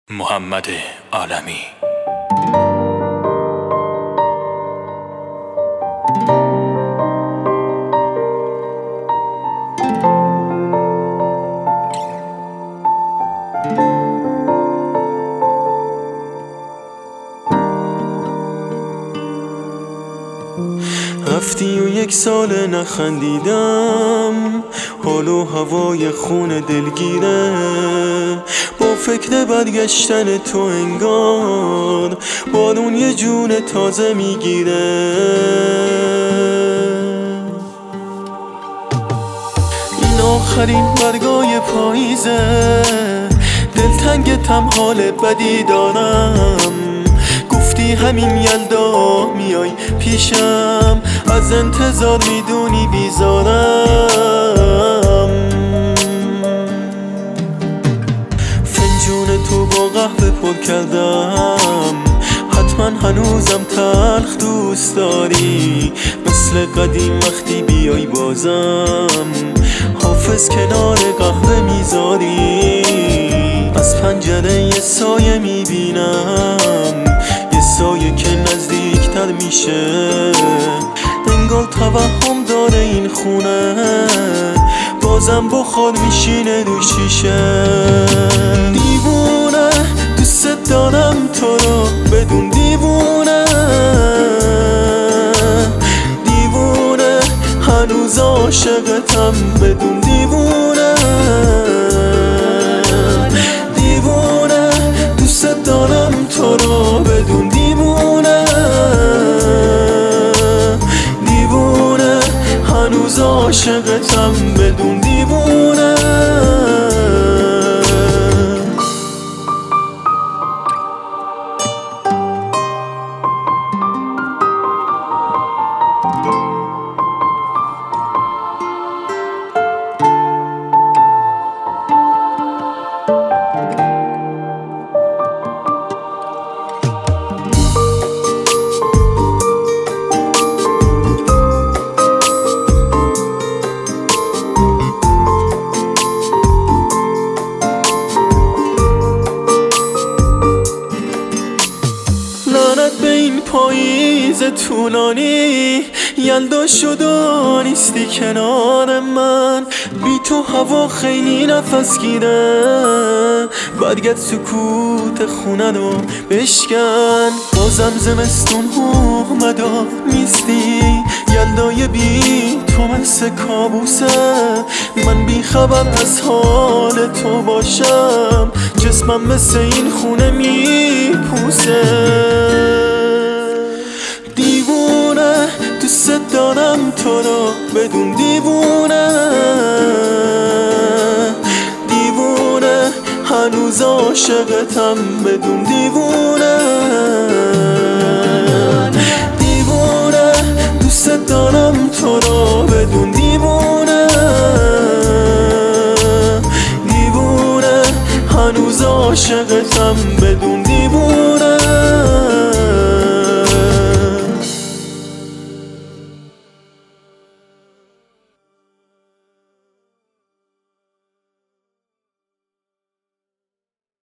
محمد عالمی. رفتی و 1 سال نخندیدم، حال و هوای خون دلگیره. با فکر برگشتن تو انگار بارون یه جون تازه میگیره. این آخرین برگای پاییزه، دلتنگتم حال بدی دارم. گفتی همین یلدا میای پیشم، از انتظار میدونی بیزارم. فنجون تو با قهوه پر کردم، حتما هنوزم تلخ دوست داری. مثل قدیم وقتی بیای بازم، حافظ کنار قهوه میذاری. از پنجره یه سایه میبینم، یه سایه که نزدیکتر میشه. انگار توهم داره این خونه، بازم بخار میشینه رو شیشه. دیوونه دوست دارم تو رو بدون دیوونه. دیوونه هنوز عاشقتم بدون دیوونه. دیوونه دوست دارم تو رو بدون دیوونه. دیوونه هنوز عاشقتم بدون دیوونه. لعنت به این پاییز طولانی، یلدا شد و نیستی کنار من. بی تو هوا خیلی نفس گیره، برگرد سکوت خونه رو بشکن. بازم زمستون اومد و نیستی، یلدای بی تو مثل کابوسه. من بی خبر از حال تو باشم، جسمم مثل این خونه میپوسه. دیوونه دوست دارم تو رو بدون دیوونه. دیوونه هنوز عاشقتم بدون دیوونه. دیوونه دوست دارم تو رو بدون دیوونه. دیوونه هنوز عاشق